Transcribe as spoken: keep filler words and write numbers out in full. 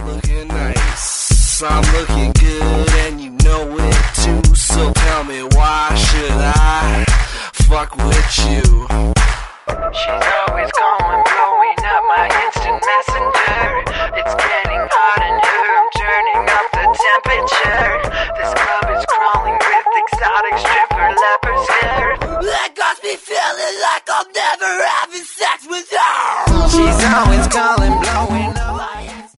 looking nice, I'm looking good, and you know it too. So tell me, why should I fuck with you? She's always calling, blowing up my instant messenger. It's getting hot in here, I'm turning up the temperature. This club is crawling with exotic stripper leopard skirt. That got me feeling like I'm never having sex with her. She's always calling, blowing